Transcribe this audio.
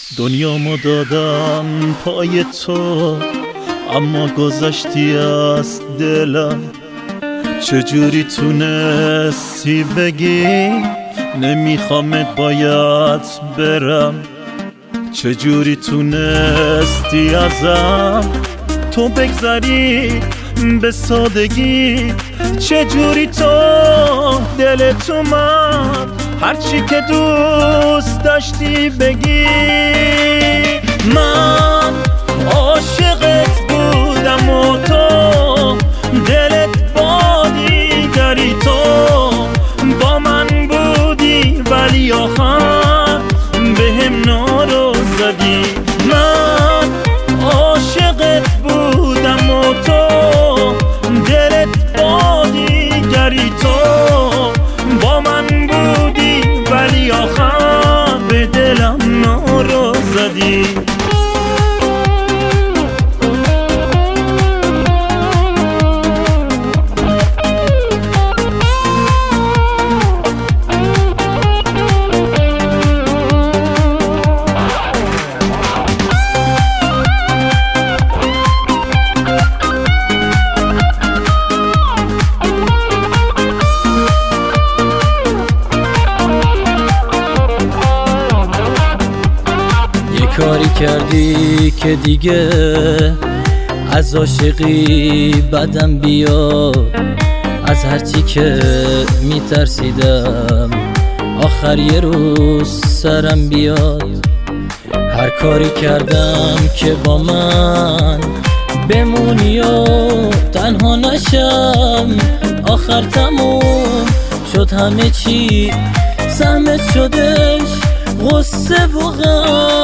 دنیامو دادم پای تو، اما گذشتی از دلم. چجوری تونستی بگی نمیخوامت باید برم؟ چجوری تونستی ازم تو بگذری به سادگی؟ چجوری تو دلت اومد هرچی که دوست داشتی بگی؟ من عاشقت بودم و تو دلت با دیگری، تو با من بودی ولی آخر بهم نارو زدی. من عاشقت بودم و تو دلت با دیگری، تو با من بودی ولی آخر به دلم نارو زدی. کاری کردی که دیگه از عاشقی بدم بیاد، از هرچی که میترسیدم آخر یه روز سرم بیاد. هر کاری کردم که با من بمونی و تنها نشم، آخر تموم شد همه چی، سهمت شدش غصه و غم.